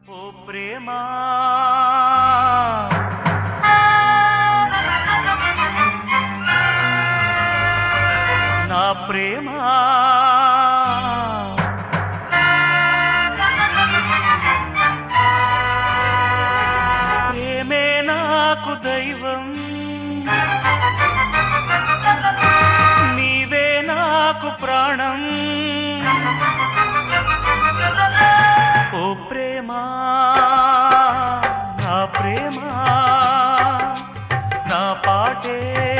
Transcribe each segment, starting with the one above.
ఓ ప్రేమా నా ప్రేమా ప్రేమే నాకు దైవం నీవే నాకు ప్రాణం ఓ ప్రేమా నా ప్రేమా నా పాటే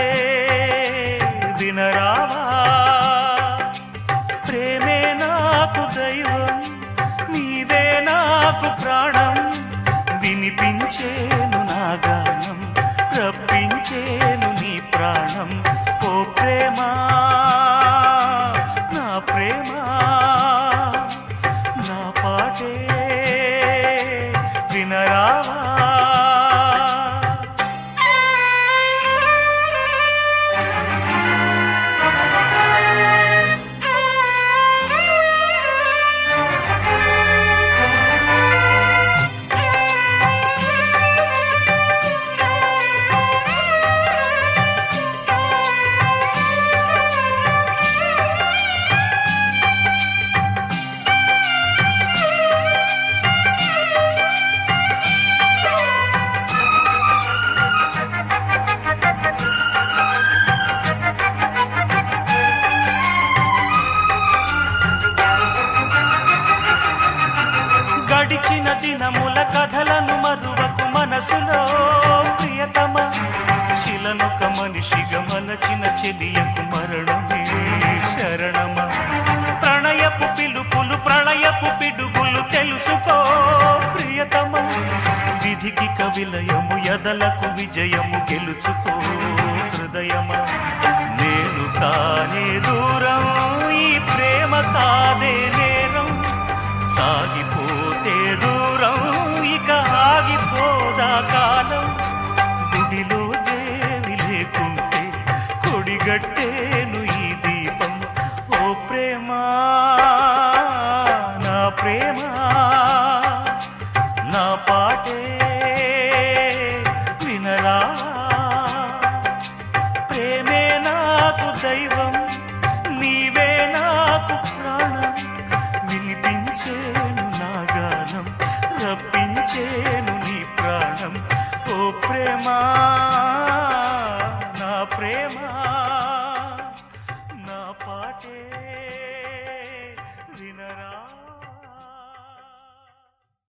వినరావా ప్రేమే నాకు దైవం నీవే నాకు ప్రాణం వినిపించేను నా గానం రప్పించేను నీ ప్రాణం ఓ ప్రేమా నా ప్రేమా నా పాటే వినరావా గడిచిన దినముల కథలను మరువకు మనసులో ప్రియతమ శిలనొక మనిషిగా మలచిన చెలియకు మరణమే శరణమ ప్రణయపు పిలుపులు ప్రళయపు పిడుగులు తెలుసుకో ప్రియతమ విధికి కవిలయము ఎదలకు విజయము గెలుచుకో హృదయమ నేను కానే దూరం ఈ ప్రేమ కాదే నేరం సాగిపోతే దూరం ఇక ఆగిపోదా కాలం గుడిలో దేవి లేకుంటే కొడిగట్టేను ఈ దీపం ఓ ప్రేమా నా ప్రేమా నా పాటే వినరా ప్రేమే నాకు దైవం నీవే నాకు ప్రాణం వినిపించేను నా గానం రప్పించేను నీ ప్రాణం ఓ ప్రేమా నా ప్రేమా